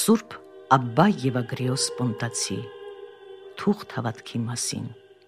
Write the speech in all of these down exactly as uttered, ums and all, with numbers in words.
Սուրբ Աբբա Եվագրիոս Պոնտացի թուղթ հավատքի մասին։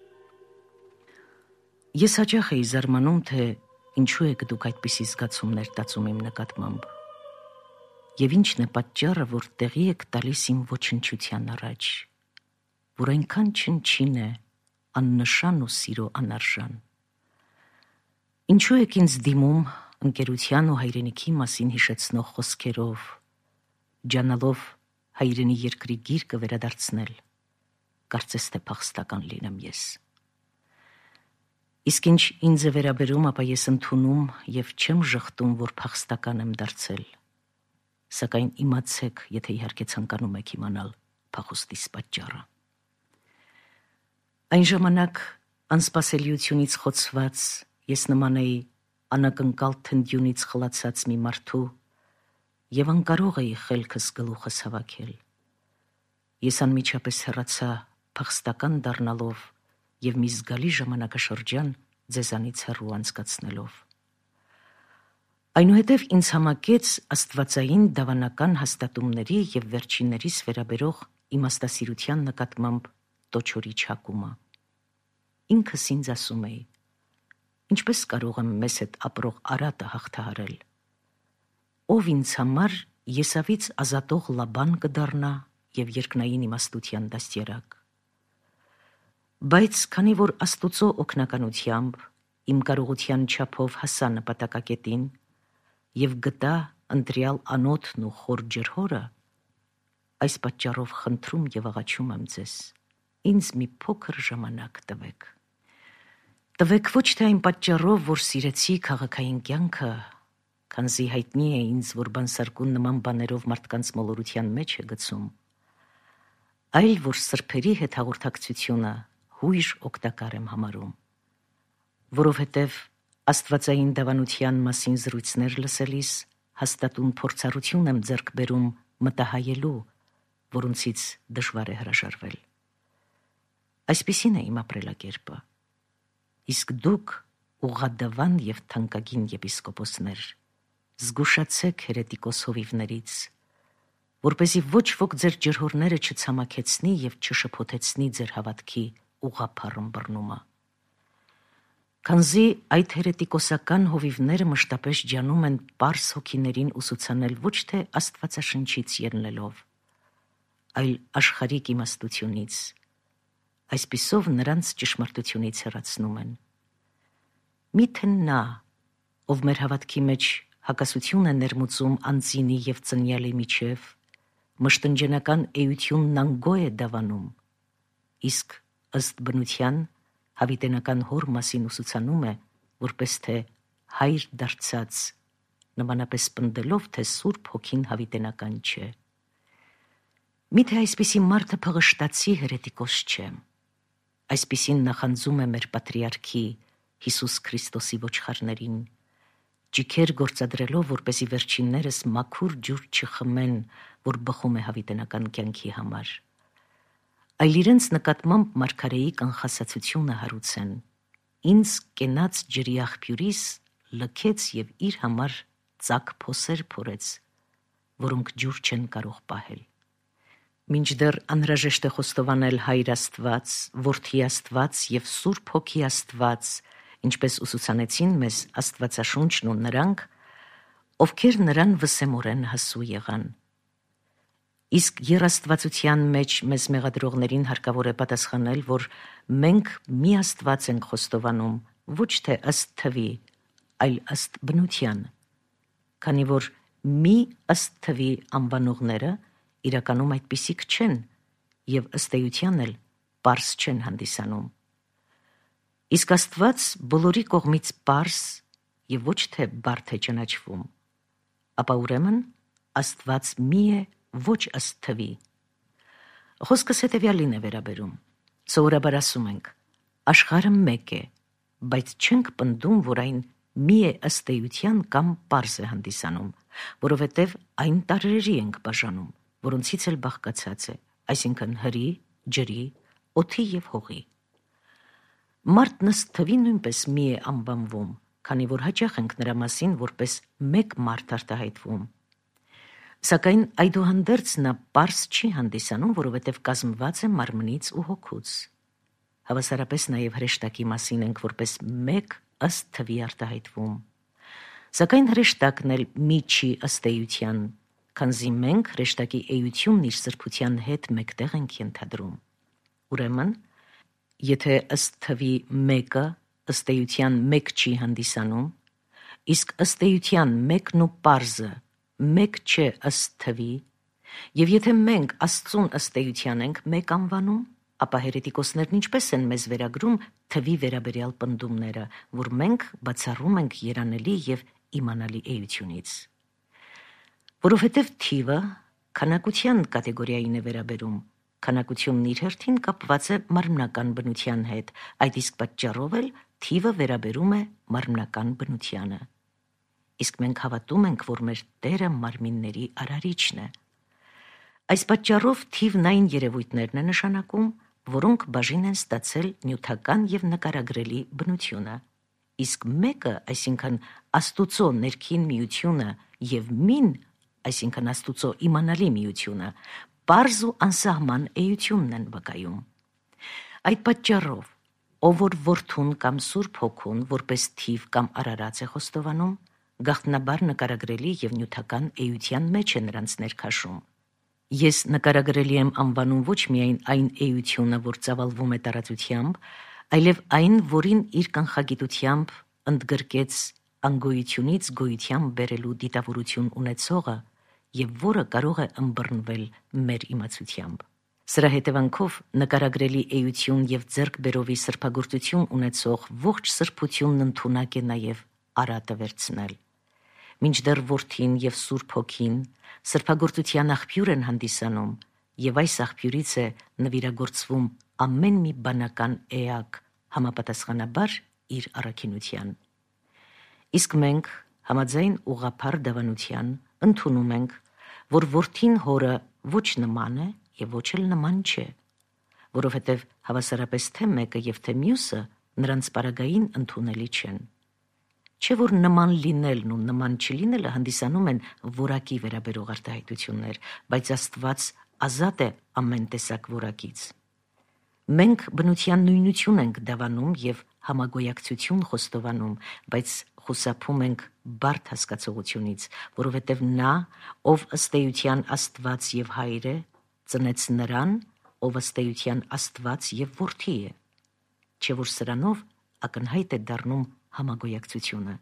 Ես հաճախ էի զարմանում, թե ինչու եք դուք այդպիսի զգացումներ տածում իմ նկատմամբ, և ինչն է պատճառը, որ տեղի եք տալիս իմ ոչնչության առաջ, որ այնքան չնչին է, աննշան ու սիրո անարժան։ Ինչու եք ինձ դիմում ընկերության ու հայրենիքի մասին հիշեցնող խոսքերով, ջանալով հայրենի երկրի գիրկը վերադարձնել, կարծես թե փախստական լինեմ ես։ Իսկ ինչ ինձ է վերաբերում, ապա ես ընդունում և չեմ ժխտում, որ փախստական եմ դարձել, սակայն իմացեք, եթե իհարկե ցանկանում եք իմանալ փախուստիս պատճառը։ Այն ժամանակ անսպասելիությունից խոցված ես նման էի անակնկալ թնդյունից խլացած մի մարդու և անկարող էի խելքս գլուխս հավաքել։ Ես անմիջապես հեռացա փախստական դառնալով և մի զգալի ժամանակաշրջան ձեզանից հեռու անցկացնելով։ Այնուհետև ինձ համակեց աստվածային դավանական հաստատումների և վերջիններիս վերաբերող իմաստասիրության նկատմամբ տոչորի չակումը։ Ինքս ինձ ասում էի. ինչպես կարող եմ մեզ հետ ապրող արատը հաղթահարել։ Ով ինձ համար Եսավից ազատող Լաբան կդառնա և երկնային իմաստության դաստիարակ։ Բայց քանի որ Աստուծո օգնականությամբ իմ կարողության չափով հասա նպատակակետին և գտա ընտրյալ անոթն ու խոր ջրհորը, այս պատճառով խնդրում և աղաչում եմ ձեզ, ինձ մի փոքր ժամանակ տվեք։ Տվեք ոչ թե այն պատճառով, որ սիրեցի քաղաքային կյանքը, քանզի հայտնի է ինձ, որ բանսարկուն նման բաներով մարդկանց մոլորության մեջ է գցում, այլ որ սրբերի հետ հաղորդակցությունը հույժ օգտակար եմ համարում, որովհետև աստվածային դավանության մասին զրույցներ լսելիս հաստատուն փորձառություն եմ ձեռք բերում մտահայելու, որոնցից դժվար է հրաժարվել։ Այսպիսին է իմ ապրելակերպը։ Իսկ դուք, ուղղադավան և թանկագին եպիսկոպոսներ, զգուշացեք հերետիկոս հովիվներից, որպեսզի ոչ ոք ձեր ջրհորները չցամաքեցնի և չշփոթեցնի ձեր հավատքի ուղղափառ ըմբռնումը։ Քանզի այդ հերետիկոսական հովիվները մշտապես ջանում են պարզ հոգիներին ուսուցանել ոչ թե Աստվածաշնչից ելնելով, այլ աշխարհիկ իմաստությունից, այսպիսով նրանց ճշմարտությունից հեռացնում են։ Միթե նա, ով մեր հավատքի մեջ հակասություն է ներմուծում անձինի և ծնյալի միջև, մշտնջենական էությունն անգո է դավանում, իսկ ըստ բնության հավիտենական հոր մասին ուսուցանում է, որպես թե հայր դարձած, նմանապես պնդելով, թե Սուրբ Հոգին հավիտենական չէ։ Միթե այսպիսի մարդը փղշտացի հերետիկոս չէ։ Այսպիսին նախանձում է մեր պատրիարքի Հիսուս Քրիստոսի ոչխարներին, ճիգեր գործադրելով, որպեսզի վերջիններս մաքուր ջուր չխմեն, որ բխում է հավիտենական կյանքի համար, այլ իրենց նկատմամբ մարգարեի կանխասացությունը հարուցեն, ինձ կենաց ջրի աղբյուրիս լքեց և իր համար ծակ փոսեր փորեց, որոնք ջուր չեն կարող պահել։ Մինչդեռ անհրաժեշտ է խոստովանել Հայր Աստված, Որդի Աստված և Սուրբ Հոգի Աստված, ինչպես ուսուցանեցին մեզ Աստվածաշունչն ու նրանք, ովքեր նրան վսեմորեն հասու եղան։ Իսկ եռաստվածության մեջ մեզ մեղադրողներին հարկավոր է պատասխանել, որ մենք մի Աստված ենք խոստովանում, ոչ թե ըստ թվի, այլ ըստ բնության, քանի որ մի ըստ թվի անվանողները իրականում այդպիսիք չեն և ըստ էության էլ պարզ չեն հանդիսանում։ Իսկ Աստված բոլորի կողմից պարզ և ոչ թե բարդ է ճանաչվում, ապա ուրեմն Աստված մի է ոչ ըստ թվի։ Խոսքս հետևյալին է վերաբերում. սովորաբար ասում ենք. աշխարհը մեկ է, բայց չենք պնդում, որ այն մի է ըստ էության կամ պարզ է հանդիսանում, որովհետև այն տարրերի ենք բաժանում, որոնցից էլ բաղկացած է, այսինքն հրի, ջրի, օդի և հողի։ Մարդն ըստ թվի նույնպես մի է անվանվում, քանի որ հաճախ ենք նրա մասին որպես մեկ մարդ արտահայտվում։ Սակայն այդուհանդերձ նա պարզ չի հանդիսանում, որովհետև կազմված է մարմնից ու հոգուց։ Հավասարապես նաև հրեշտակի մասին ենք որպես մեկ ըստ թվի արտահայտվում։ Սակայն հրեշտակն էլ մի չի ըստ էության, քանզի մենք հրեշտակի էությունն իր սրբության հետ մեկտեղ ենք ենթադրում։ Ուրեմն, եթե ըստ թվի մեկը ըստ էության մեկ չի հանդիսանում, իսկ ըստ էության մեկն ու պարզը մեկ չէ ըստ թվի, եւ եթե մենք Աստծուն ըստ էության ենք մեկ անվանում, ապա հերետիկոսներն ինչպես են մեզ վերագրում թվի վերաբերյալ պնդումները, որ մենք բացառում ենք երանելի եւ իմանալի էությունից։ Որովհետև թիվը քանակության կատեգորիային է վերաբերում, քանակությունն իր հերթին կապված է մարմնական բնության հետ, այդ իսկ պատճառով էլ թիվը վերաբերում է մարմնական բնությանը։ Իսկ մենք հավատում ենք, որ մեր Տերը մարմինների արարիչն է։ Այս պատճառով թիվն այն երևույթներն է նշանակում, որոնք բաժին են ստացել նյութական եւ նկարագրելի բնությունը, իսկ մեկը, այսինքն Աստուծո ներքին միությունը եւ մին, այսինքն Աստուծո իմանալի միությունը, պարզ ու անսահման էությունն են վկայում։ Այդ պատճառով, ով որ որդուն կամ Սուրբ Հոգուն որպես թիվ կամ արարած է խոստովանում, գաղտնաբար նկարագրելի եւ նյութական էության մեջ է նրանց ներքաշում։ Ես նկարագրելի եմ անվանում ոչ միայն այն էությունը, որ ծավալվում է տարածությամբ, այլև այն, որին իր կանխագիտությամբ ընդգրկեց անգոյությունից գոյության բերելու դիտավորություն ունեցողը եւ որը կարող է ըմբռնվել մեր իմացությամբ։ Սրա հետևանքով նկարագրելի էություն եւ ձեռքբերովի սրբագործություն ունեցող ողջ սրբությունն ընդունակ է նաեւ արատը վերցնել։ Մինչդեռ որդին եւ Սուրբ Հոգին սրբագործության աղբյուր են հանդիսանում, եւ այս աղբյուրից է նվիրագործվում ամեն մի բանական էակ համապատասխանաբար իր առաքինության։ Իսկ մենք, համաձայն ուղղափառ դավանության, ընդունում ենք, որ որդին հորը ոչ նման է եւ ոչ էլ նման չէ, որովհետեւ հավասարապես թե մեկը եւ թե մյուսը նրանց պարագային ընդունելի չեն։ Չէ որ նման լինելն ու նման չլինելը հանդիսանում են որակի վերաբերող արտահայտություններ, բայց Աստված ազատ է ամեն տեսակ որակից։ Մենք բնության նույնություն ենք դավանում եւ համագոյակցություն խոստովանում, բայց խուսափում ենք բարդ հասկացողությունից, որովհետև նա, ով ըստ էության Աստված եւ Հայր է, ծնեց նրան, ով ըստ էության Աստված եւ Որդի է։ Չէ որ սրանով ակնհայտ է դառնում համագոյակցությունը։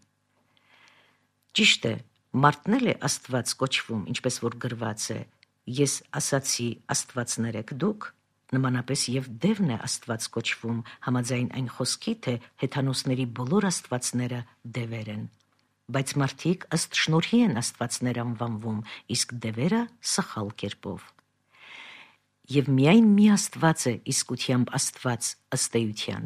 Ճիշտ է, մարդն էլ է Աստված կոչվում, ինչպես որ գրված է. Ես ասացի Աստվածներ եք դուք, նմանապես եւ Դևն է Աստված կոչվում, համաձայն այն խոսքի, թե հեթանոսների բոլոր աստվածները դևեր են։ Բայց մարդիկ ըստ շնորհի են աստվածներ անվանվում, իսկ դևերը սխալ կերպով։ Եվ միայն մի Աստված է իսկությամբ Աստված ըստ էության։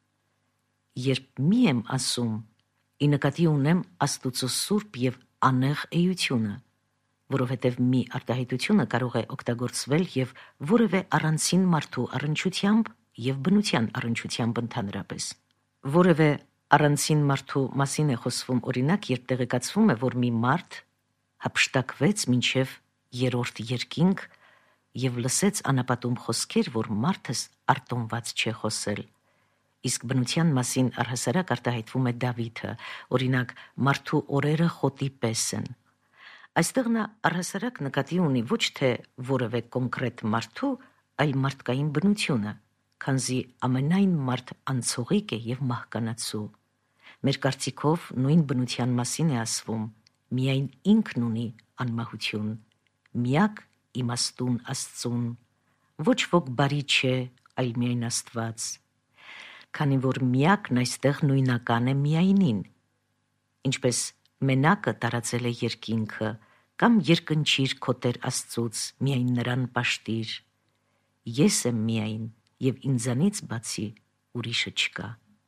Երբ մի եմ ասում, ի նկատի ունեմ Աստուծո սուրբ եւ անեղ էությունը, որովհետև մի արտահայտությունը կարող է օգտագործվել եւ որևէ առանցին մարդու առնչությամբ եւ բնության առնչությամբ ընդհանրապես։ Որևէ առանցին մարդու մասին է խոսվում, օրինակ, երբ տեղեկացվում է, որ մի մարդ հափշտակվեց մինչև երրորդ երկինք եւ լսեց անապատում խոսքեր, որ մարդս արտոնված չէ խոսել։ Իսկ բնության մասին առհասարակ արտահայտվում է Դավիթը, օրինակ, մարդու օրերը խոտի պես են։ Այստեղ նա առհասարակ նկատի ունի ոչ թե որևէ կոնկրետ մարդու, այլ մարդկային բնությունը, քանզի ամենայն մարդ անցողիկ է եւ մահկանացու։ Մեր կարծիքով նույն բնության մասին է ասվում, միայն ինքն ունի անմահություն, միակ իմաստուն Աստծուն, ոչ ոք բարի չէ, այլ միայն Աստված, քանի որ միակն այստեղ նույնական է միայնին, ինչպես մենակը տարածել է երկինքը, կամ երկնչիր քո Տեր Աստծուց, միայն նրան պաշտիր։ Ես եմ միայն, եւ ինձանից բացի ուրիշը չկա։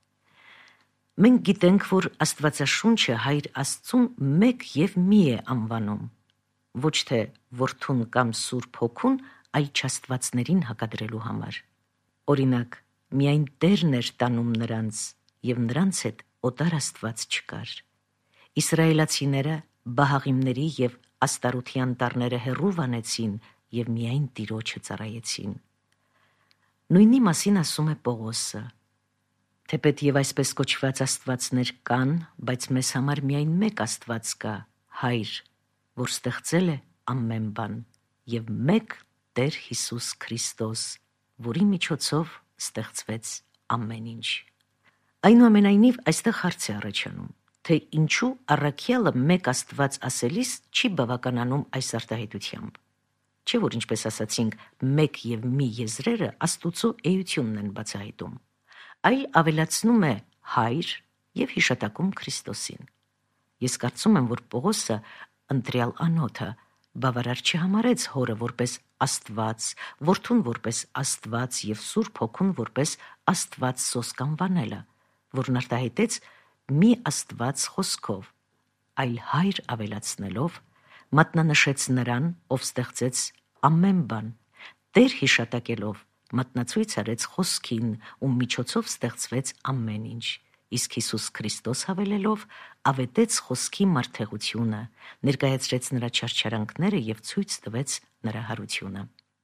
Մենք գիտենք, որ Աստվածաշունչը Հայր Աստծուն մեկ եւ մի է անվանում, ոչ թե Որդուն կամ Սուրբ Հոգուն այլ չաստվածներին հակադրելու համար։ Օրինակ, միայն Տերն էր տանում նրանց, եւ նրանց հետ օտար Աստված չկար։ Իսրայելացիները Բահաղիմների եւ աստարության տարները հեռու վանեցին և միայն Տիրոջը ծառայեցին։ Նույնի մասին ասում է Պողոսը. թեպետ և այսպես կոչված աստվածներ կան, բայց մեզ համար միայն մեկ Աստված կա, Հայր, որ ստեղծել է ամեն բան, և մեկ Տեր Հիսուս Քրիստոս, որի միջոցով ստեղծվեց ամեն ինչ։ Այնուամենայնիվ այստեղ հարց է առաջանում, թե ինչու առաքյալը մեկ Աստված ասելիս չի բավականանում այս արտահայտությամբ։ Չէ՞ որ, ինչպես ասացինք, մեկ և մի եզրերը Աստուծո էությունն են բացահայտում, այլ ավելացնում է Հայր և հիշատակում Քրիստոսին։ Ես կարծում եմ, որ Պողոսը ընտրյալ անոթը բավարար չհամարեց Հորը որպես Աստված, Որդուն որպես Աստված և Սուրբ Հոգուն որպես Աստված սոսկ անվանելը, որն արտահայտեց մի Աստված խոսքով, այլ Հայր ավելացնելով մատնանշեց նրան, ով ստեղծեց ամեն բան, Տեր հիշատակելով մատնացույց արեց խոսքին, ում միջոցով ստեղծվեց ամեն ինչ, իսկ Հիսուս Քրիստոս հավելելով ավետեց խոսքի մարդեղությունը, ներկայացրեց նրա չարչարանքները և ցույց տվեց նրա հարությունը։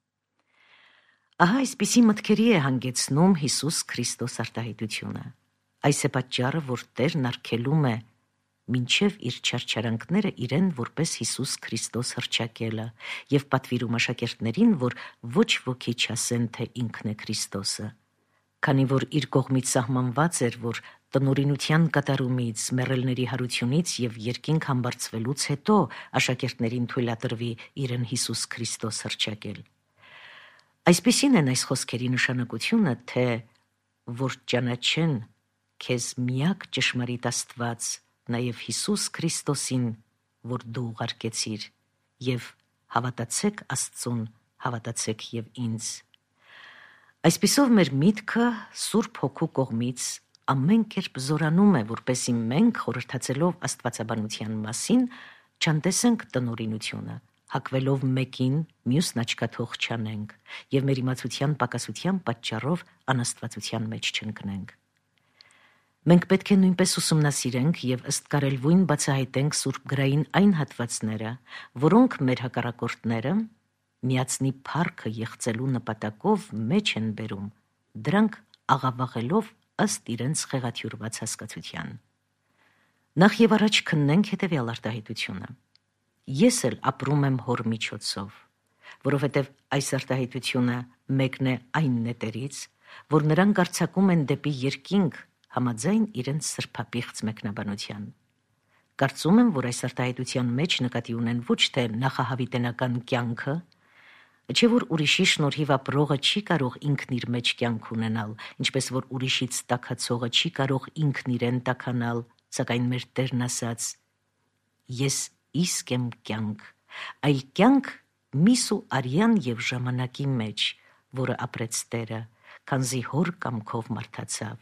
Ահա այսպիսի մտքերի է հանգեցնում Հիսուս Քրիստոս արտահայտությունը։ Այս է պատճառը, որ Տերն արգելում է մինչև իր չարչարանքները իրեն որպես Հիսուս Քրիստոս հռչակելը և պատվիրում աշակերտներին, որ ոչ ոքի չասեն, թե ինքն է Քրիստոսը, քանի որ իր կողմից սահմանված էր, որ տնօրինության կատարումից, մեռելների հարությունից և երկինք համբարձվելուց հետո աշակերտներին թույլատրվի իրեն Հիսուս Քրիստոս հռչակել։ Այսպիսին են այս խոսքերի նշանակությունը, թե որ ճանաչեն քեզ միակ ճշմարիտ Աստված, նաև Հիսուս Քրիստոսին, որ դու ուղարկեցիր, և հավատացեք Աստծուն, հավատացեք և ինձ։ Այսպիսով մեր միտքը Սուրբ Հոգու կողմից ամեն կերպ զորանում է, որպեսզի մենք, խորհրդացելով աստվածաբանության մասին, չանտեսենք տնօրինությունը, հակվելով մեկին, մյուսն աչքաթող չանենք և մեր իմացության պակասության պատճառով անաստվածության մեջ չընկնենք։ Մենք պետք է նույնպես ուսումնասիրենք և ըստ կարելվույն բացահայտենք Սուրբ գրային այն հատվածները, որոնք մեր հակառակորդները միացնի փառքը եղծելու նպատակով մեջ են բերում, դրանք աղավաղելով ըստ իրենց խեղաթյուրված հասկացության։ Նախ և առաջ քննենք հետևյալ արտահայտությունը. Ես էլ ապրում եմ Հոր միջոցով, որովհետև այս արտահայտությունը մեկն է այն նետերից, որ նրանք արձակում են դեպի երկինք համաձայն իրենց սրբապիղծ մեկնաբանության։ Կարծում եմ, որ այս արտահայտության մեջ նկատի ունեն ոչ թե նախահավիտենական կյանքը, չէ որ ուրիշի շնորհիվ ապրողը չի կարող ինքն իր մեջ կյանք ունենալ, ինչպես որ ուրիշից տաքացողը չի կարող ինքն իրեն տաքանալ, սակայն մեր Տերն ասաց. «Ես իսկ եմ կյանք, այլ կյանք միս ու արյան և ժամանակի մեջ, որը ապրեց Տերը, քանզի Հոր կամքով մարդացավ։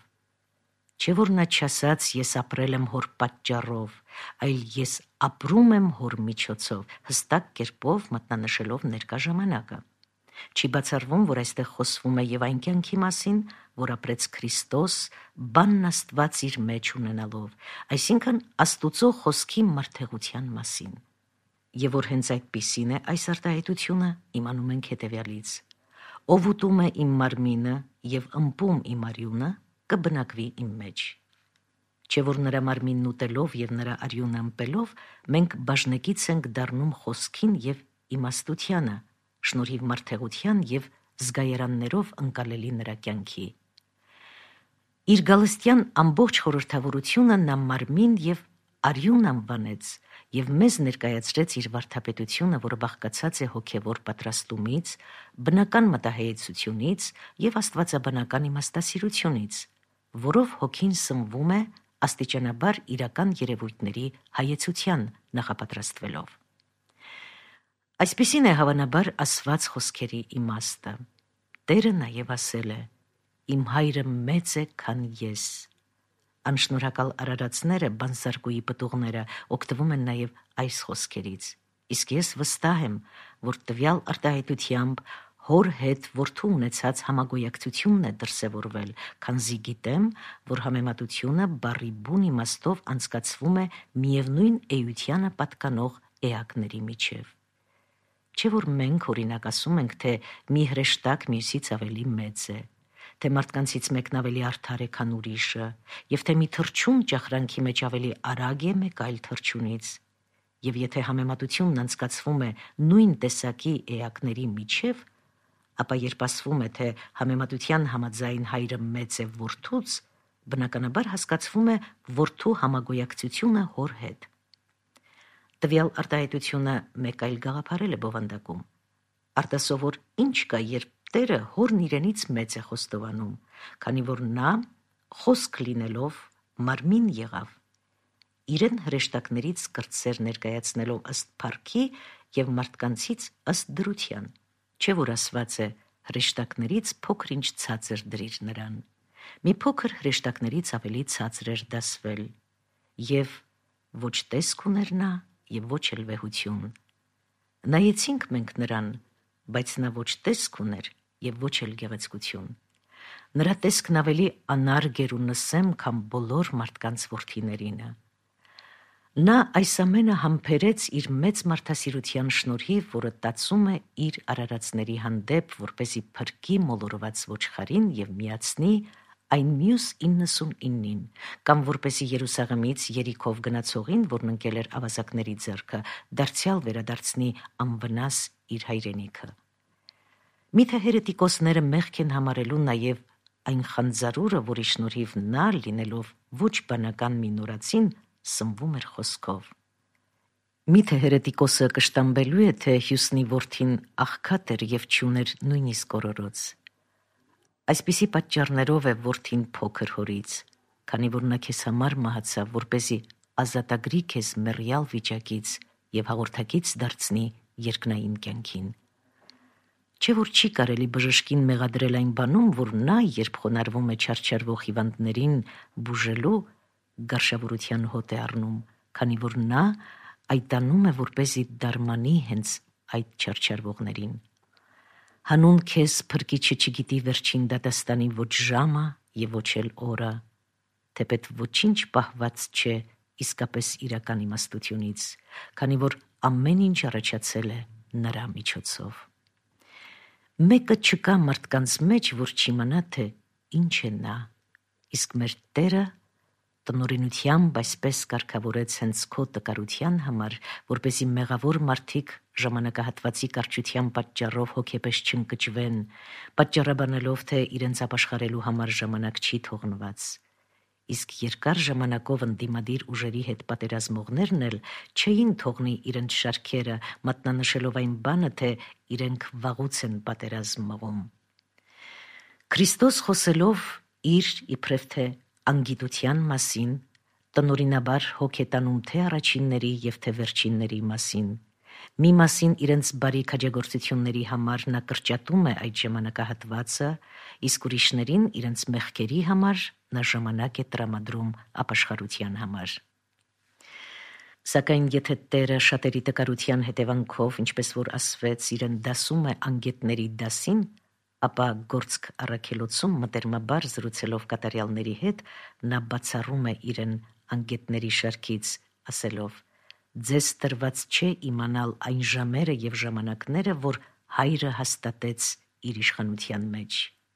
Չէ որ նա չասաց. ես ապրել եմ Հոր պատճառով, այլ ես ապրում եմ Հոր միջոցով, հստակ կերպով մատնանշելով ներկա ժամանակը։ Չի բացառվում, որ այստեղ խոսվում է և այն կյանքի մասին, որ ապրեց Քրիստոս, բանն Աստված իր մեջ ունենալով, այսինքն Աստուծո խոսքի մարդեղության մասին։ Եվ որ հենց այդպիսին է այս արտահայտությունը, իմանում ենք հետևյալից. ով ուտում է իմ մարմինը և ըմպում իմ արյունը, կբնակվի իմ մեջ։ Չէ որ նրա մարմինն ուտելով և նրա արյունը ըմպելով, մենք բաժնեկից ենք դառնում խոսքին և իմաստությանը, շնորհիվ մարդեղության և զգայարաններով ընկալելի նրա կյանքի։ Իր գալստյան ամբողջ խորհրդավորությունը նա մարմին և արյուն անվանեց և մեզ ներկայացրեց իր վարդապետությունը, որը բաղկացած է հոգևոր պատրաստումից, բնական մտահայեցությունից և աստվածաբանական իմաստասիրությունից, որով հոգին սնվում է աստիճանաբար իրական երևույթների հայեցության նախապատրաստվելով։ Այսպիսին է հավանաբար ասված խոսքերի իմաստը։ Տերը նաև ասել է. «Իմ հայրը մեծ է, քան ես»։ Անշնորհակալ արարածները, բանսարկուի պտուղները, օգտվում են նաև այս խոսքերից, իսկ ես վստահ եմ, որ տվյալ արտահայտությամբ Հոր հետ Որդու ունեցած համագոյակցությունն է դրսևորվել, քանզի գիտեմ, որ համեմատությունը բառի բուն իմաստով անցկացվում է միևնույն էությանը պատկանող էակների միջև։ Չէ որ մենք օրինակ ասում ենք, թե մի հրեշտակ մյուսից ավելի մեծ է, թե մարդկանցից մեկն ավելի արդար է, քան ուրիշը, եւ թե մի թռչուն ճախրանքի մեջ ավելի արագ է մեկ այլ թռչունից։ Եվ եթե համեմատությունն անցկացվում է նույն տեսակի էակների միջև, ապա երբ ասվում է, թե համեմատության համաձայն հայրը մեծ է որդուց, բնականաբար հասկացվում է որդու համագոյակցությունը հոր հետ։ Տվյալ արտահայտությունը մեկ այլ գաղափարել է բովանդակում։ Արտասովոր ինչ կա, երբ տերը հորն իրենից մեծ է խոստովանում, քանի որ նա, խոսք լինելով, մարմին եղավ, իրեն հրեշտակներից կրտսեր ներկայացնելով ըստ փառքի եւ մարդկանցից ըստ դրության, չէ որ ասված է հրեշտակներից փոքր-ինչ ցածր դրիր նրան, մի փոքր հրեշտակներից ավելի ցածր էր դասվել, եւ ոչ տեսք ուներ նա, եւ ոչ էլ վեհություն։ Նայեցինք մենք նրան, բայց նա ոչ տեսք ուներ եւ ոչ էլ գեղեցկություն։ Նրա տեսքն ավելի անարգ էր ու նսեմ, քան բոլոր մարդկանց որդիներինը։ Նա այս ամենը համբերեց իր մեծ մարդասիրության շնորհիվ, որը տածում է իր արարածների հանդեպ, որպեսզի փրկի մոլորված ոչխարին եւ միացնի այն մյուս իննսունինին, կամ որպեսզի Երուսաղեմից Երիքով գնացողին, որն ընկել էր ավազակների ձեռքը, դարձյալ վերադարձնի անվնաս իր հայրենիքը։ Միթե հերետիկոսները մեղք են համարելու նաեւ այն խանձարուրը, որի շնորհիվ նա, լինելով ոչ բանական մի նորածին, սնվում էր խոսքով։ Միթե հերետիկոսը կշտամբելու է, թե Հյուսնի որդին աղքատ էր եւ չուներ նույնիսկ օրորոց։ Այսպիսի պատճառներով է որդին փոքր հորից, քանի որ նա քեզ համար մահացավ, որպեսզի ազատագրի քեզ մեռյալ վիճակից եւ հաղորդակից դարձնի երկնային կյանքին։ Չէ որ չի կարելի բժշկին մեղադրել այն բանում, որ նա, երբ խոնարհվում է չարչարվող հիվանդներին բուժելու, գարշավորության հոտ է առնում, քանի որ նա այտանում է, որպեսզի դարմանի հենց այդ չարչարվողներին։ Հանուն քեզ փրկիչը չգիտի վերջին դատաստանի ոչ ժամը եւ ոչ էլ օրը, թեպետ ոչինչ պահված չէ իսկապես իրական իմաստությունից, քանի որ ամեն ինչ առաջացել է նրա միջոցով։ Մեկը չկա մարդկանց մեջ, որ չիմանա, թե ինչ է նա, իսկ մեր Տերը տնօրինությամբ այսպես կարգավորեց հենց քո տկարության համար, որպեսզի մեղավոր մարդիկ ժամանակահատվածի կարճության պատճառով հոգեպես չընկճվեն, պատճառաբանելով, թե իրենց ապաշխարելու համար ժամանակ չի թողնված։ Իսկ երկար ժամանակով ընդդիմադիր ուժերի հետ պատերազմողներն էլ չէին թողնի իրենց շարքերը, մատնանշելով այն բանը, թե իրենք վաղուց են պատերազմ մղում։ Քրիստոս խոսելով իր իբրև թե անգիտության մասին, տնօրինաբար հոգ է տանում թե առաջինների եւ թե վերջինների մասին։ Մի մասին իրենց բարի քաջագործությունների համար նա կրճատում է այդ ժամանակահատվածը, իսկ ուրիշներին իրենց մեղքերի համար նա ժամանակ է տրամադրում ապաշխարության համար։ Սակայն եթե Տերը շատերի տկարության հետևանքով, ինչպես որ ասվեց, իրեն դասում է անգետների դասին, ապա գործք առաքելոցում մտերմաբար զրուցելով կատարյալների հետ, նա բացառում է իրեն անգետների շարքից, ասելով. «Ձեզ տրված չէ իմանալ այն ժամերը եւ ժամանակները, որ հայրը հաստատեց իր իշխանության մեջ»։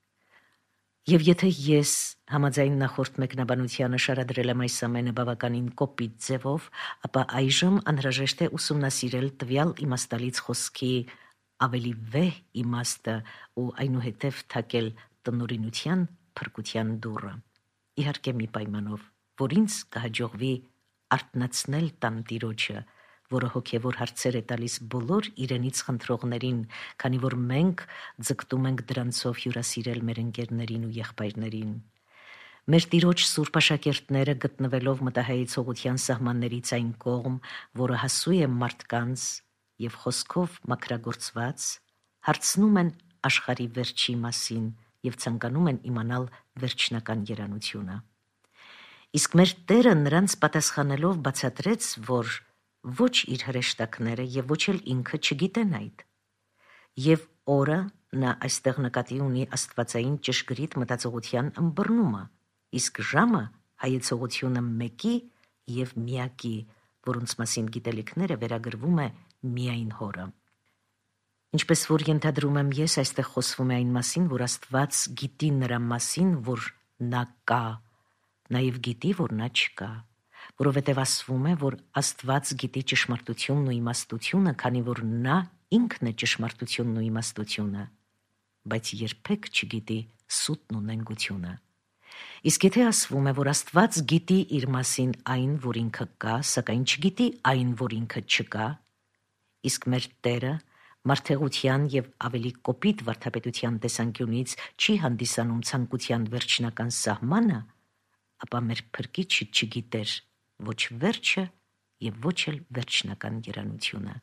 Եվ եթե ես համաձայն նախորդ մեկնաբանությանը շարադրել եմ այս ամենը բավականին կոպիտ ձևով, ապա այժմ անհրաժեշտ է ուսումնասիրել տվյալ իմաստալից խոսքի ավելի վեհ իմաստը ու այնուհետև թակել տնօրինության փրկության դուռը։ Իհարկե մի պայմանով, որ ինձ կհաջողվի արթնացնել տան Տիրոջը, որը հոգևոր հարցեր է տալիս բոլոր իրենից խնդրողներին, քանի որ մենք ձգտում ենք դրանցով հյուրասիրել մեր ընկերներին ու եղբայրներին։ Մեր Տիրոջ սուրբ աշակերտները, գտնվելով մտահայեցողության սահմաններից այն կողմ, որը հասու է մարդկանց եւ խոսքով մաքրագործված, հարցնում են աշխարհի վերջի մասին եւ ցանկանում են իմանալ վերջնական երանությունը։ Իսկ մեր Տերը նրանց պատասխանելով բացատրեց, որ ոչ իր հրեշտակները եւ ոչ էլ ինքը չգիտեն այդ։ Եվ օրը նա այստեղ նկատի ունի աստվածային ճշգրիտ մտածողության ըմբռնումը, իսկ ժամը հայեցողությունը մեկի եւ միակի, որոնց մասին գիտելիքները վերագրվում է միայն հորը։ Ինչպես որ ենթադրում եմ ես, այստեղ խոսվում է այն մասին, որ Աստված գիտի նրա մասին, որ նա կա, նաև գիտի, որ նա չկա, որովհետև ասվում է, որ Աստված գիտի ճշմարտությունն ու իմաստությունը, քանի որ նա ինքն է ճշմարտությունն ու իմաստությունը, բայց երբեք չգիտի սուտն ու նենգությունը։ Իսկ եթե ասվում է, որ Աստված գիտի իր մասին այն, որ ինքը կա, սակայն չգիտի այն, որ ինքը չկա, իսկ մեր Տերը մարդեղության և ավելի կոպիտ վարդապետության տեսանկյունից չի հանդիսանում ցանկության վերջնական սահմանը, ապա մեր Փրկիչը չգիտեր ոչ վերջը և ոչ էլ վերջնական երանությունը։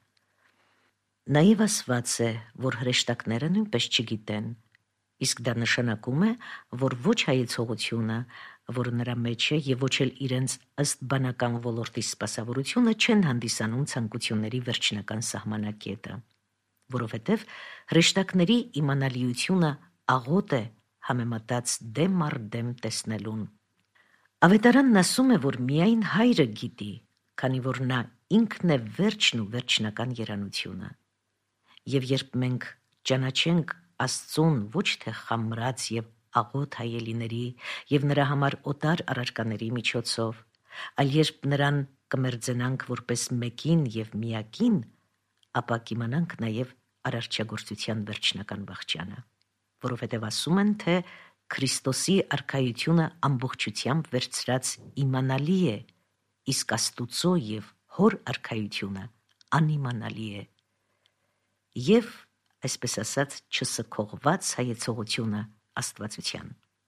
Նաև ասված է, որ հրեշտակները նույնպես չգիտեն, իսկ դա նշանակում է, որ ոչ հայեցողությունը, որը նրա մեջ է, և ոչ էլ իրենց ըստ բանական ոլորտի սպասավորությունը չեն հանդիսանում ցանկությունների վերջնական սահմանակետը, որովհետև հրեշտակների իմանալիությունը աղոտ է համեմատած դեմ առ դեմ տեսնելուն։ Ավետարանն ասում է, որ միայն Հայրը գիտի, քանի որ նա ինքն է վերջն ու վերջնական երանությունը։ Եվ երբ մենք ճանաչենք Աստծուն ոչ թե խամրած և աղոտ հայելիների և նրա համար օտար առարկաների միջոցով, այլ երբ նրան կմերձենանք որպես մեկին և միակին, ապա կիմանանք նաև արարչագործության վերջնական վախճանը, որովհետև ասում են, թե Քրիստոսի արքայությունը ամբողջությամբ վերցրած իմանալի է, իսկ Աստուծո և Հոր արքայությունը անիմանալի է, և, այսպես ասած, չսքողված հայեցողությունը աստվածության։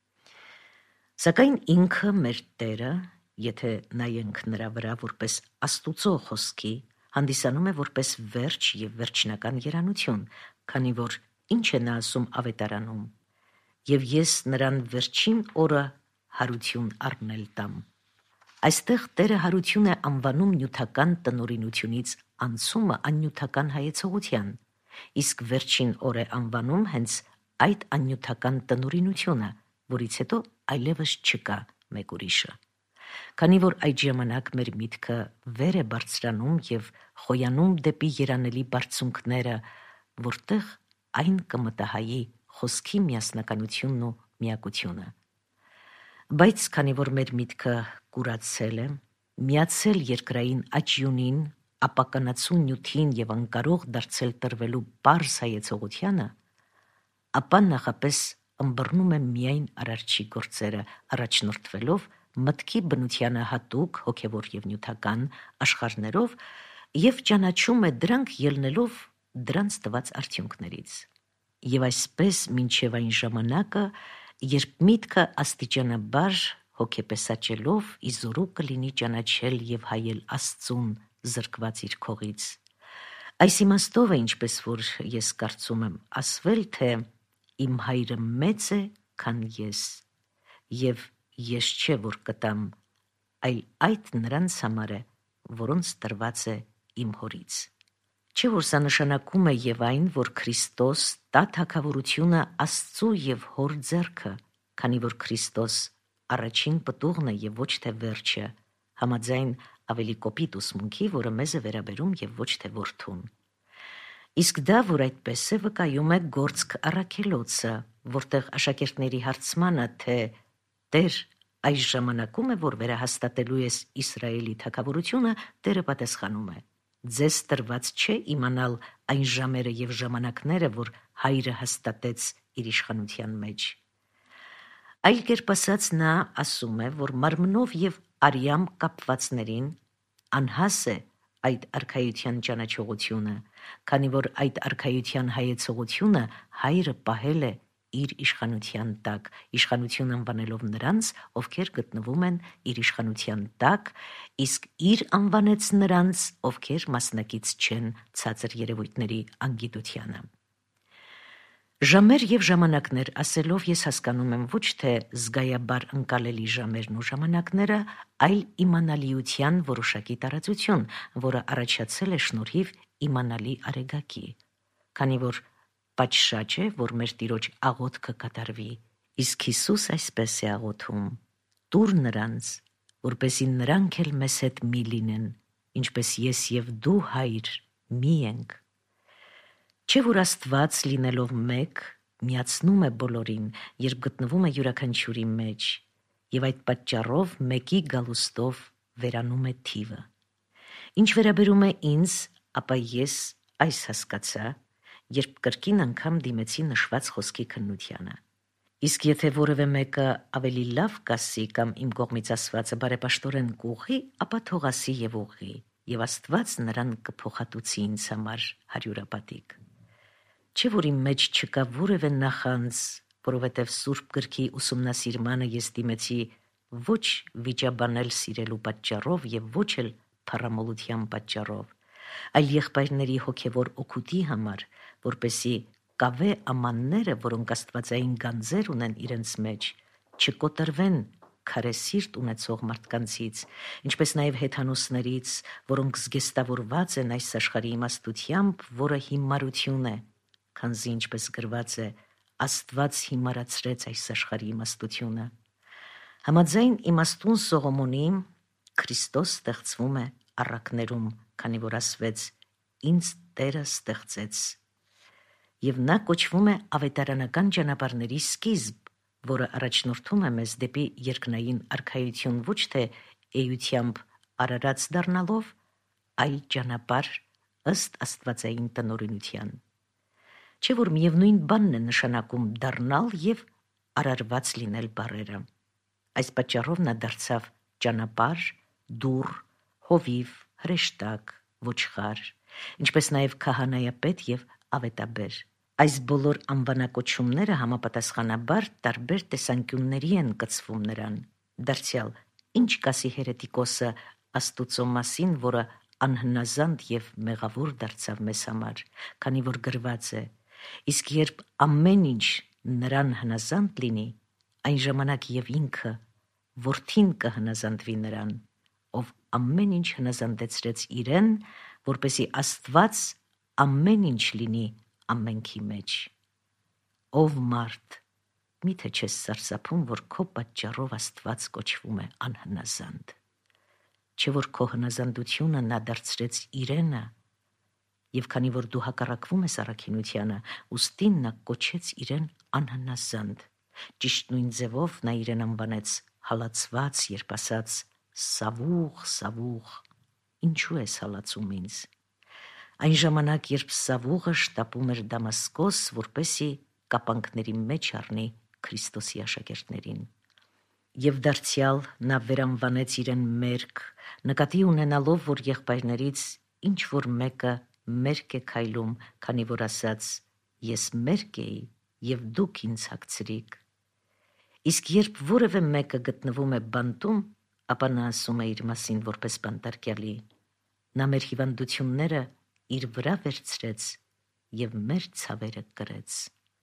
Սակայն ինքը մեր Տերը, եթե նայենք նրա վրա որպես Աստուծո խոսքի, հանդիսանում է որպես վերջ և վերջնական երանություն, քանի որ ինչ է նա ասում ավետարանում. «Եվ ես նրան վերջին օրը հարություն առնել տամ»։ Այստեղ Տերը հարություն է անվանում նյութական տնօրինությունից անցումը աննյութական հայեցողության, իսկ վերջին օր է անվանում հենց այդ աննյութական տնօրինությունը, որից հետո այլևս չկա մեկ ուրիշը։ Քանի որ այդ ժամանակ մեր միտքը վեր է բարձրանում և խոյանում դեպի երանելի բարձունքները, որտեղ այն կմտահայի խոսքի միասնականությունն ու միակությունը։ Բայց քանի որ մեր միտքը կուրացել է, միացել երկրային աճյունին, ապականացու նյութին և անկարող դարձել տրվելու պարզ հայեցողությանը, ապա նախապես ըմբռնում է միայն արարչի գործերը, առաջնորդվելով մտքի բնությանը հատուկ հոգևոր և նյութական աշխարհներով և ճանաչում է դրանք ելնելով դրանց տված արդյունքներից։ Եվ այսպես մինչև այն ժամանակը, երբ միտքը աստիճանաբար հոգեպեսաճելով իզորու կլինի ճանաչել և հայել Աստծուն զրկված իր քողից։ Այս իմաստով է, ինչպես որ ես կարծում եմ, ասվել, թե «Իմ հայրը մեծ է, քան ես, և ես չէ, որ կտամ, այլ այդ նրանց համար է, որոնց տրված է իմ հորից»։ Չէ՞ որ սա նշանակում է և այն, որ Քրիստոս տա թագավորությունը Աստծու և Հոր ձեռքը, քանի որ Քրիստոս առաջին պտուղն է և ոչ թե վերջը, համաձայն ավելի կոպիտ ուսմունքի, որը մեզ է վերաբերում և ոչ թե որդուն։ Իսկ դա, որ այդպես է, վկայում է Գործք առաքելոցը, որտեղ աշակերտների հարցմանը, թե «Տեր, այս ժամանակում է, որ վերահաստատելու ես Իսրայելի թագավորությունը», Տերը պատասխանում է. «Ձեզ տրված չէ իմանալ այն ժամերը և ժամանակները, որ Հայրը հաստատեց իր իշխանության մեջ»։ Այլ կերպ ասած, նա ասում է, որ մարմնով և արյամբ կապվածներին անհաս է այդ արքայության ճանաչողությունը, քանի որ այդ արքայության հայեցողությունը Հայրը պահել է իր իշխանության տակ, իշխանություն անվանելով նրանց, ովքեր գտնվում են իր իշխանության տակ, իսկ իր անվանեց նրանց, ովքեր մասնակից չեն ցածր երևույթների անգիտությանը։ Ժամեր և ժամանակներ ասելով ես հասկանում եմ ոչ թե զգայաբար ընկալելի ժամերն ու ժամանակները, այլ իմանալիության որոշակի տարածություն, որը առաջացել է շնորհիվ իմանալի արեգակի, քանի որ պատշաճ է, որ մեր Տիրոջ աղոթքը կատարվի, իսկ Հիսուս այսպես է աղոթում. «Տուր նրանց, որպեսզի նրանք էլ մեզ հետ մի լինեն, ինչպես ես եւ դու, Հայր, մի ենք։ Չէ՞ որ Աստված լինելով մեկ միացնում է բոլորին, երբ գտնվում է յուրաքանչյուրի մեջ, եւ այդ պատճառով մեկի գալուստով վերանում է թիվը։ Ինչ վերաբերում է ինձ, ապա ես այս հասկացա, երբ կրկին անգամ դիմեցի նշված խոսքի քննությանը։ Իսկ եթե որևէ մեկը ավելի լավ կասի կամ իմ կողմից ասվածը բարեպաշտորեն կուղղի, ապա թող ասի եւ ուղղի, եւ Աստված նրան կփոխհատուցի ինձ համար հարյուրապատիկ։ Չէ՞ որ իմ մեջ չկա որևէ նախանձ, որովհետև Սուրբ Գրքի ուսումնասիրմանը ես դիմեցի ոչ վիճաբանել սիրելու պատճառով եւ ոչ էլ փառամոլության պատճառով, այլ եղբայրների հոգևոր օգուտի համար, որպեսի կավե ամանները, որոնք աստվածային գանձեր ունեն իրենց մեջ, չկոտրվեն քարե սիրտ ունեցող մարդկանցից, ինչպես նաև հեթանոսներից, որոնք զգեստավորված են այս աշխարհի իմաստությամբ, որը հիմարություն է, քանզի ինչպես գրված է, Աստված հիմարացրեց այս աշխարհի իմաստությունը։ Համաձայն իմաստուն Սողոմոնի, Քրիստոս ստեղծվում է առակներում, քանի որ ասվեց. «Ինձ Տերը ստեղծեց», եւ նա կոչվում է ավետարանական ճանապարհների սկիզբ, որը առաջնորդում է մեզ դեպի երկնային արքայություն ոչ թե էությամբ արարած դառնալով, այլ ճանապարհ ըստ աստվածային տնօրինության։ Չէ՞ որ միևնույն բանն է նշանակում դառնալ եւ արարված լինել բառերը։ Այս պատճառով նա դարձավ ճանապարհ, դուռ, հովիվ, հրեշտակ, ոչխար, ինչպես նաև քահանայապետ եւ ավետաբեր։ Այս բոլոր անվանակոչումները համապատասխանաբար տարբեր տեսանկյունների են կցվում նրան։ Դարձյալ, ինչ կասի հերետիկոսը Աստուծո մասին, որը անհնազանդ եւ մեղավոր դարձավ մեզ համար, քանի որ գրված է. «Իսկ երբ ամեն ինչ նրան հնազանդ լինի, այն ժամանակ եւ ինքը որդին կհնազանդվի նրան, ով ամեն ինչ հնազանդեցրեց իրեն, որպեսի Աստված ամեն ինչ լինի ամենքի մեջ»։ Ով մարդ, միթե չես սարսափում, որ քո պատճառով Աստված կոչվում է անհնազանդ։ Չէ՞ որ քո հնազանդությունը նա դարձրեց իրենը, եւ քանի որ դու հակառակվում ես առաքինությանը, ուստի նա կոչեց իրեն անհնազանդ։ Ճիշտ նույն ձևով նա իրեն անվանեց հալածված, երբ ասաց. «Սավուղ, Սավուղ, ինչու ես հալածում ինձ»։ Այն ժամանակ, երբ Սավուղը շտապում էր Դամասկոս, որպեսի կապանքների մեջ առնի Քրիստոսի աշակերտներին։ Եվ դարձյալ նա վերանվանեց իրեն մերկ, նկատի ունենալով, որ եղբայրներից ինչ որ մեկը մերկ է քայլում, քանի որ ասաց. «Ես մերկ էի, եւ դուք ինձ հագցրիք»։ Իսկ երբ որևէ մեկը գտնվում է բանտում, ապա նա ասում է իր մասին որպես բանտարկյալի. «Նա մեր հիվանդությունները իր վրա վերցրեց եւ մեր ցավերը կրեց»։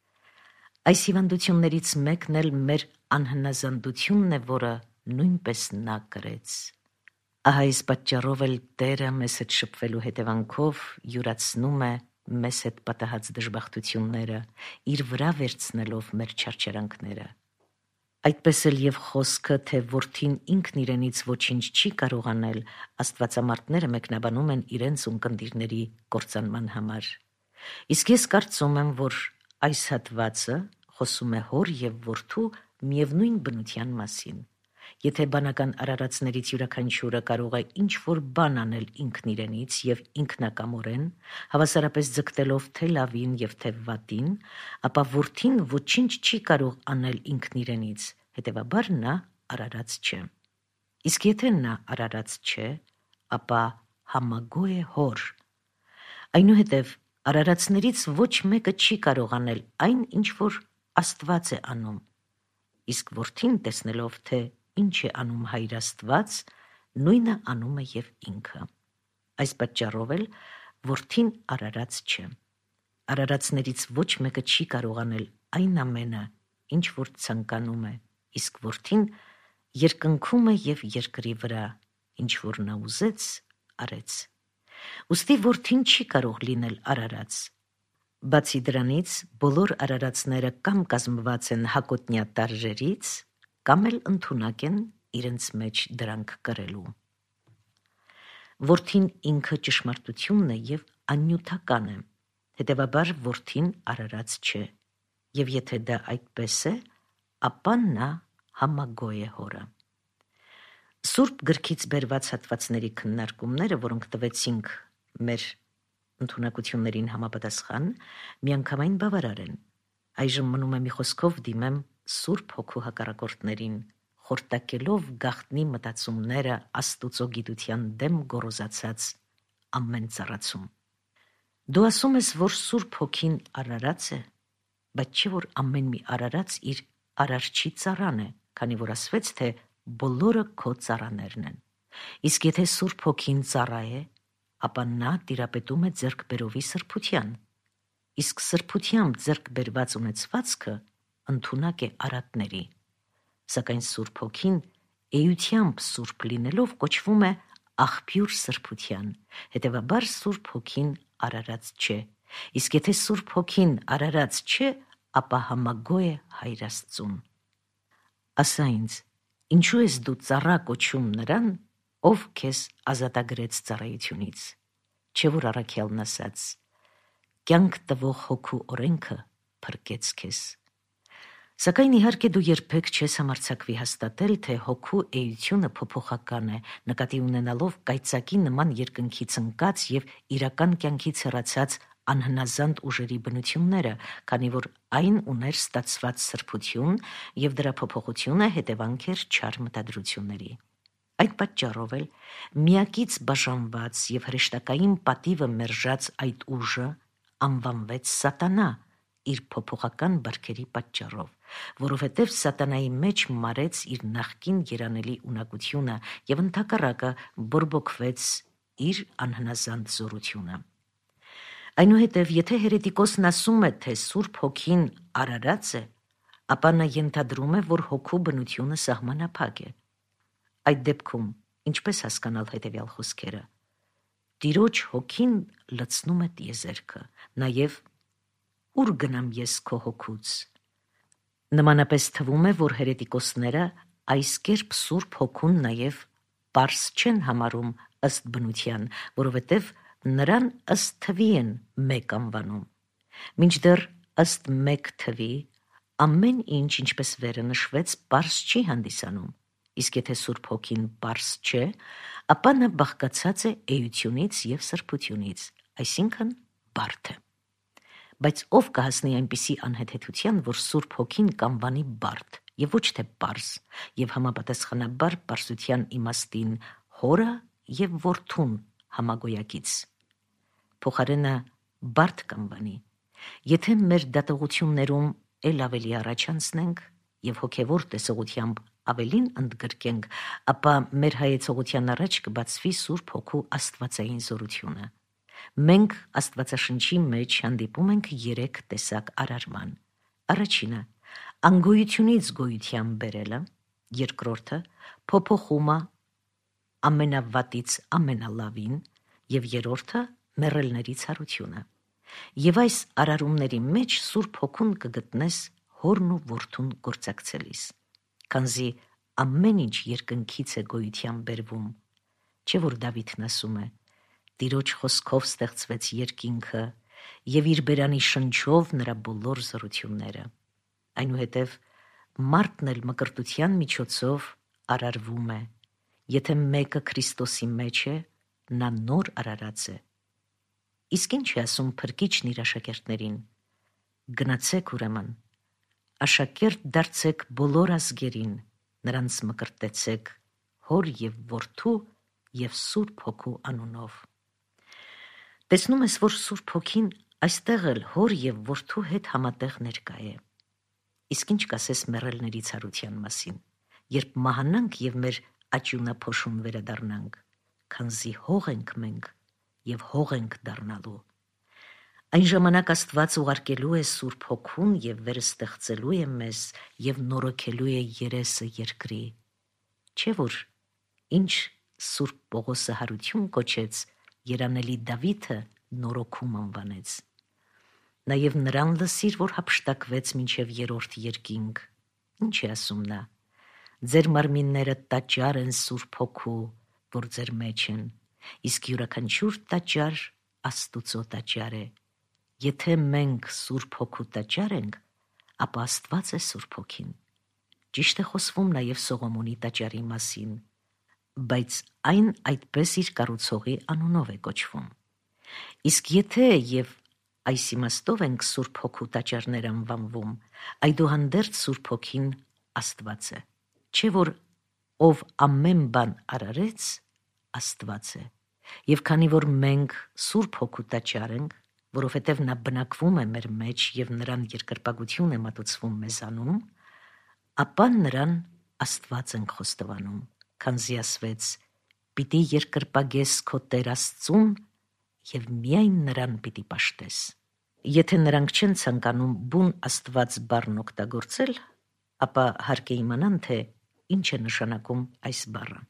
Այս հիվանդություններից մեկն էլ մեր անհնազանդությունն է, որը նույնպես նա կրեց։ Ահա այս պատճառով էլ Տերը մեզ հետ շփվելու հետևանքով յուրացնում է մեզ հետ պատահած դժբախտությունները, իր վրա վերցնելով մեր չարչարանքները։ Այդպես էլ եւ խոսքը, թե որդին ինքն իրենից ոչինչ չի կարող անել, աստվածամարտները մեկնաբանում են իրենց ունկնդիրների կործանման համար։ Իսկ ես կարծում եմ, որ այս հատվածը խոսում է հոր եւ որդու միևնույն բնության մասին։ Եթե բանական արարածներից յուրաքանչյուրը կարող է ինչ-որ բան անել ինքն իրենից եւ ինքնակամորեն, հավասարապես ձգտելով թե լավին եւ թե վատին, ապա որդին ոչինչ չի կարող անել ինքն իրենից, հետեւաբար նա արարած չէ։ Իսկ եթե նա արարած չէ, ապա համագո է հոր։ Այնուհետև արարածներից ոչ մեկը չի կարող անել այն, ինչ որ Աստված է անում։ Իսկ որդին, տեսնելով, թե ինչ է անում Հայր Աստված, նույնը անում է եւ ինքը։ Այս պատճառով էլ որդին արարած չէ։ Արարածներից ոչ մեկը չի կարող անել այն ամենը, ինչ որ ցանկանում է, իսկ որդին երկնքում է եւ երկրի վրա, ինչ որ նա ուզեց, արեց։ Ուստի որդին չի կարող լինել արարած։ Բացի դրանից, բոլոր արարածները կամ կազմված են հակոտնյա տարրերից, կամ էլ ընդունակ են իրենց մեջ դրանք կրելու։ Որդին ինքը ճշմարտությունն է և աննյութական է, հետևաբար որդին արարած չէ, և եթե դա այդպես է, ապա նա համագոյ է հորը։ Սուրբ գրքից բերված հատվածների քննարկումները, որոնք տվեցինք մեր ընդունակություններին համապատասխան, միանգամայն բավարար են։ Այժմ մնում է մի խոսքով դիմեմ Սուրբ Հոգու հակառակորդներին, խորտակելով գաղտնի մտածումները Աստուծո գիտության դեմ գոռոզացած ամեն ծառացում։ Դու ասում ես, որ Սուրբ Հոգին արարած է, բայց չէ որ ամեն մի արարած իր արարչի ծառան է, քանի որ ասվեց, թե բոլորը քո ծառաներն են։ Իսկ եթե Սուրբ Հոգին ծառա է, ապա նա տիրապետում է ձեռքբերովի սրբության, իսկ սրբությամբ ձեռքբերված ունեցվածքը ընդունակ է արատների, սակայն Սուրբ Հոգին էությամբ սուրբ լինելով կոչվում է աղբյուր սրբության, հետևաբար Սուրբ Հոգին արարած չէ, իսկ եթե Սուրբ Հոգին արարած չէ, ապա համագոյ է Հայր Աստծուն։ Ասա ինձ, ինչու ես դու ծառա կոչում նրան, ով քեզ ազատագրեց ծառայությունից, չէ որ առաքյալն ասաց, կյանք տվող հոգու օրենքը փրկեց քեզ։ Սակայն իհարկե դու երբեք չես համարձակվի հաստատել, թե հոգու էությունը փոփոխական է, նկատի ունենալով կայծակի նման երկնքից ընկած և իրական կյանքից հեռացած անհնազանդ ուժերի բնությունները, քանի որ այն ուներ ստացված սրբություն և դրա փոփոխությունը հետևանք էր չար մտադրությունների։ Այդ պատճառով էլ միակից բաժանված և հրեշտակային պատիվը մերժած այդ ուժը անվանվեց սատանա իր փոփոխական բարքերի պատճառով, որովհետև սատանայի մեջ մարեց իր նախկին երանելի ունակությունը և ընդհակառակը բորբոքվեց իր անհնազանդ զորությունը։ Այնուհետև, եթե հերետիկոսն ասում է, թե Սուրբ Հոգին արարած է, ապա նա ենթադրում է, որ հոգու բնությունը սահմանափակ է։ Այդ դեպքում ինչպես հասկանալ հետևյալ խոսքերը. Տիրոջ Հոգին լցնում է տիեզերքը, նաև ուր գնամ ես քո հոգուց։ Նմանապես թվում է, որ հերետիկոսները այս կերպ Սուրբ Հոգուն նաև պարզ չեն համարում ըստ բնության, որովհետև նրան ըստ թվի են մեկ անվանում։ Մինչդեռ ըստ մեկ թվի ամեն ինչ, ինչպես վերը նշվեց, պարզ չի հանդիսանում, իսկ եթե Սուրբ Հոգին պարզ չէ, ապա նա բաղկացած է էությունից և սրբությունից, այսինքն բարդ է։ Բայց ով կհասնի այնպիսի անհեթեթության, որ Սուրբ Հոգին կանվանի բարդ և ոչ թե պարզ, և համապատասխանաբար պարզության իմաստին հորը և որդուն համագոյակից։ Փոխարենը բարդ կանվանի, եթե մեր դատողություններում էլ ավելի առաջ անցնենք և հոգևոր տեսողությամբ ավելին ընդգրկենք, ապա մեր հայեցողության առաջ կբացվի Սուրբ Հոգու աստվածային զորությունը։ Մենք Աստվածաշնչի մեջ հանդիպում ենք երեք տեսակ արարման. առաջինը անգոյությունից գոյության բերելը, երկրորդը փոփոխումը ամենավատից ամենալավին և երրորդը մեռելների ցարությունը։ Եվ այս արարումների մեջ Սուրբ Հոգուն կգտնես հորն ու որդուն գործակցելիս, քանզի ամեն ինչ երկնքից է գոյության բերվում, չէ որ Դավիթն ասում է. Տիրոջ խոսքով ստեղծվեց երկինքը և իր բերանի շնչով նրա բոլոր զորությունները։ Այնուհետև մարդն էլ մկրտության միջոցով արարվում է, եթե մեկը Քրիստոսի մեջ է, նա նոր արարած է։ Իսկ ինչ է ասում Փրկիչն իր աշակերտներին. գնացեք ուրեմն, աշակերտ դարձեք բոլոր ազգերին, նրանց մկրտեցեք Հոր և Որդու և Սուրբ Հոգու անունով։ Տեսնում ես, որ Սուրբ Հոգին այստեղ էլ Հոր և Որդու հետ համատեղ ներկա է։ Իսկ ինչ կասես մեռելների ցարության մասին, երբ մահանանք և մեր աճյունափոշուն վերադառնանք, քանզի հող ենք մենք և հող ենք դառնալու։ Այն ժամանակ Աստված ուղարկելու է Սուրբ Հոգուն և վերստեղծելու է մեզ և նորոգելու է երեսը երկրի։ Չէ որ ինչ Սուրբ Պողոսը հարություն կոչեց, երանելի Դավիթը նորոգում անվանեց։ Նաև նրան լսիր, որ հափշտակվեց մինչև երրորդ երկինք։ Ինչ է ասում նա. ձեր մարմինները տաճար են Սուրբ Հոգու, որ ձեր մեջ են, իսկ յուրաքանչյուր տաճար Աստուծո տաճար է։ Եթե մենք Սուրբ Հոգու տաճար ենք, ապա Աստված է Սուրբ Հոգին։ Ճիշտ է խոսվում նաև Սողոմոնի տաճարի մասին, բայց այն այդպես իր կառուցողի անունով է կոչվում։ Իսկ եթե եւ այս իմաստով ենք Սուրբ Հոգու տաճարներ անվանվում, այդուհանդերձ Սուրբ Հոգին Աստված է, չէ՞ որ ով ամեն բան արարեց, Աստված է։ Եվ քանի որ մենք Սուրբ Հոգու տաճար ենք, որովհետև նա բնակվում է մեր մեջ եւ նրան երկրպագություն է մատուցվում մեզանում, ապա նրան Աստված ենք խոստովանում, քանզի ասվեց. «Պիտի երկրպագես քո Տեր Աստծուն եւ միայն նրան պիտի պաշտես»։ Եթե նրանք չեն ցանկանում բուն Աստված բառն օգտագործել, ապա հարկ է իմանան, թե ինչ է նշանակում այս բառը։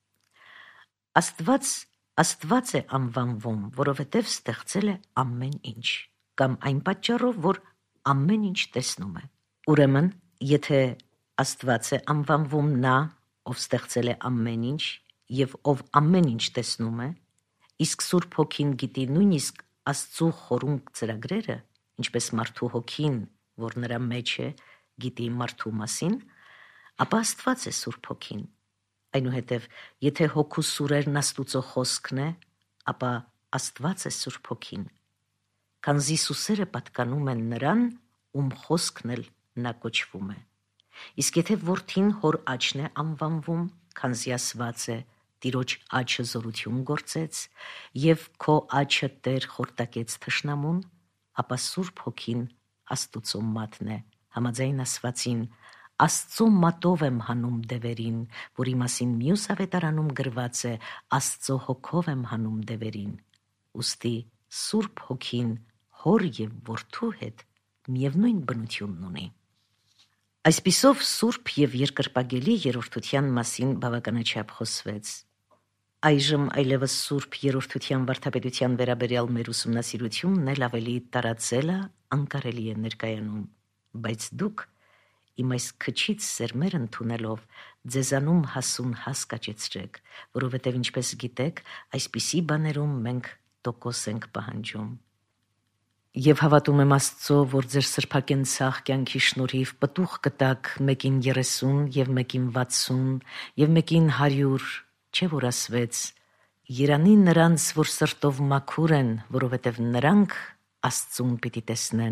Աստված Աստված է անվանվում, որովհետև ստեղծել է ամեն ինչ, կամ այն պատճառով, որ ամեն ինչ տեսնում է։ Ուրեմն, եթե Աստված է անվանվում նա, ով ստեղծել է ամեն ինչ եւ ով ամեն ինչ տեսնում է, իսկ Սուրբ Հոգին գիտի նույնիսկ Աստծու խորունկ ծրագրերը, ինչպես մարդու հոգին, որ նրա մեջ է, գիտի մարդու մասին, ապա Աստված է Սուրբ Հոգին։ Այնուհետև, եթե հոգու սուրերն Աստուծո խոսքն է, ապա Աստված է Սուրբ Հոգին, քանզի սուսերը պատկանում են նրան, ում խոսքն էլ նա կոչվում է։ Իսկ եթե որդին հոր աչն է անվանվում, քանզի ասված է. «Տիրոջ աչը զորություն գործեց, եւ քո աչը Տեր խորտակեց թշնամուն», ապա Սուրբ Հոգին Աստուծո մատն է, համաձայն ասվածին. «Աստծո մատով եմ հանում դևերին», որի մասին մյուս ավետարանում գրված է. «Աստծո հոգով եմ հանում դևերին»։ Ուստի Սուրբ Հոգին հոր եւ որդու հետ միևնույն բնությունն ունի։ Այսպիսով Սուրբ եւ երկրպագելի երրորդության մասին բավականաչափ խոսվեց։ Այժմ այլևս Սուրբ երրորդության վարդապետության վերաբերյալ մեր ուսումնասիրությունն էլ ավելի տարածելը անկարելի է ներկայանում, բայց դուք իմ այս քչից սերմեր ընդունելով ձեզանում հասուն հաս կաճեցրեք, որովհետև ինչպես գիտեք, այսպիսի բաներում մենք տոկոս ենք պահանջում։ Եվ հավատում եմ Աստծո, որ ձեր սրբակենցաղ կյանքի շնորհիվ պտուղ կտաք մեկին երեսուն եւ մեկին վաթսուն եւ մեկին հարյուր, չէ՞ որ ասվեց. «Երանի նրանց, որ սրտով մաքուր են, որովհետև նրանք Աստծուն պիտի տեսնեն»։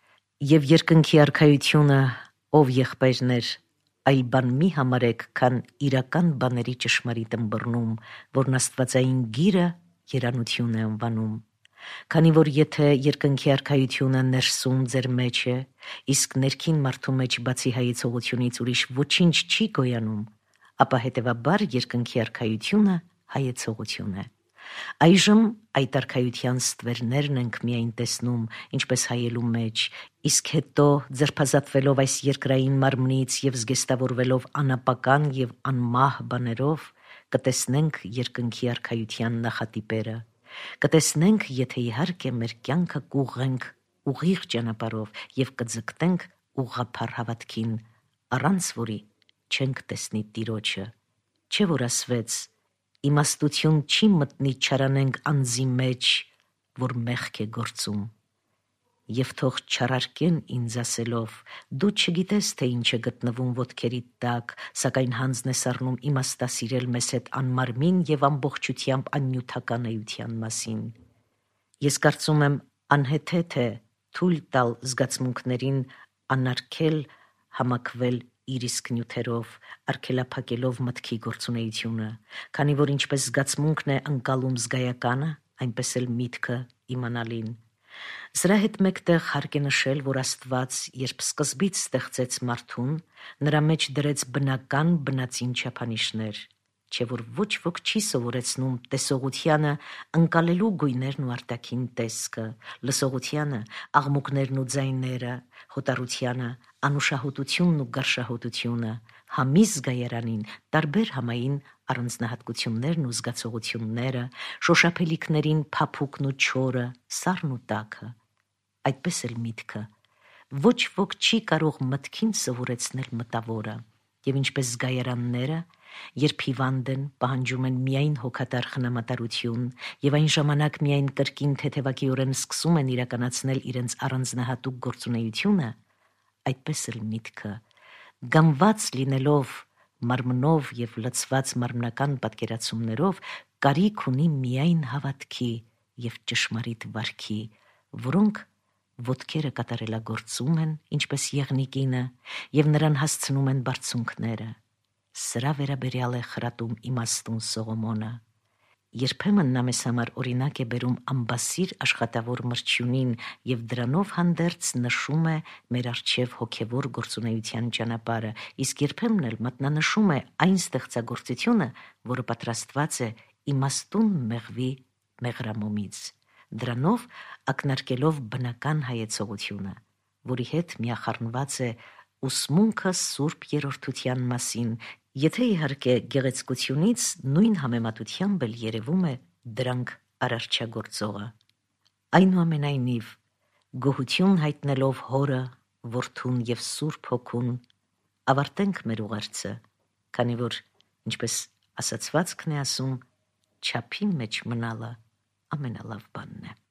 Եվ երկնքի արքայությունը, ով եղբայրներ, այլ բան մի համարեք, քան իրական բաների ճշմարիտ ըմբռնում, որն աստվածային գիրը երանություն է անվանում։ Քանի որ եթե երկնքի արքայությունը ներսում ձեր մեջ է, իսկ ներքին մարդու մեջ բացի հայեցողությունից ուրիշ ոչինչ չի գոյանում, ապա հետևաբար երկնքի արքայությունը հայեցողություն է։ Այժմ այդ արքայության ստվերներն ենք միայն տեսնում, ինչպես հայելու մեջ, իսկ հետո ձերբազատվելով այս երկրային մարմնից եւ զգեստավորվելով անապական եւ անմահ բաներով, կտեսնենք երկնքի արքայության նախատիպերը։ Կտեսնենք, եթե իհարկե մեր կյանքը կուղղենք ուղիղ ճանապարհով եւ կձգտենք ուղղափառ հավատքին, առանց որի չենք տեսնի Տիրոջը։ Չէ՞ որ ասվեց. «Իմաստություն չի մտնի չարանենք անձի մեջ, որ մեղք է գործում»։ Եվ թող չարարկեն ինձ ասելով. «Դու չգիտես, թե ինչ է գտնվում ոտքերիդ տակ, սակայն հանձն ես առնում իմաստասիրել մեզ հետ անմարմին եւ ամբողջությամբ աննյութական էության մասին»։ Ես կարծում եմ անհեթեթ է թույլ տալ զգացմունքներին անարգել համակվել իր իսկ նյութերով, արգելափակելով մտքի գործունեությունը, քանի որ ինչպես զգացմունքն է ընկալում զգայականը, այնպես էլ միտքը իմանալին։ Սրա հետ մեկտեղ հարկ է նշել, որ Աստված, երբ սկզբից ստեղծեց մարդուն, նրա մեջ դրեց բնական բնածին չափանիշներ, չէ որ ոչ ոք չի սովորեցնում տեսողությանը ընկալելու գույներն ու արտաքին տեսքը, լսողությանը աղմուկներն ու ձայները, հոտառությանը անուշահոտությունն ու գարշահոտությունը, համի զգայարանին տարբեր համային առանձնահատկություններն ու զգացողությունները, շոշափելիքներին փափուկն ու չորը, սառն ու տաքը, այդպես էլ միտքը։ Ոչ ոք չի կարող մտքին սովորեցնել մտավորը, եւ ինչպես զգայարանները, երբ հիվանդ են, պահանջում են միայն հոգատար խնամատարություն եւ այն ժամանակ միայն կրկին թեթևակիորեն սկսում են իրականացնել իրենց առանձնահատուկ գործունեությունը, այդպես էլ միտքը, գամված լինելով մարմնով եւ լցված մարմնական պատկերացումներով, կարիք ունի միայն հավատքի եւ ճշմարիտ վարքի, որոնք ոտքերը կատարելագործում են, ինչպես եղնիկինը, եւ նրան հասցնում են բարձունքները։ Սրա վերաբերյալ է խրատում իմաստուն Սողոմոնը։ Երբեմն նա մեզ համար օրինակ է բերում ամբասիր աշխատավոր մրջյունին եւ դրանով հանդերձ նշում է մեր առջև հոգեվոր գործունեության ճանապարհը, իսկ երբեմն էլ մատնանշում է այն ստեղծագործությունը, որը պատրաստված է իմաստուն մեղվի մեղրամոմից, դրանով ակնարկելով բնական հայեցողությունը, որի հետ միախառնված է ուսմունքը Սուրբ Երրորդության մասին, եթե իհարկե գեղեցկությունից նույն համեմատությամբ էլ երևում է դրանք արարչագործողը։ Այնուամենայնիվ, գոհություն հայտնելով Հորը, Որդուն եւ Սուրբ Հոգուն, ավարտենք մեր ուղերձը, քանի որ, ինչպես ասացվածքն է ասում, չափի մեջ մնալը ամենալավ բանն է։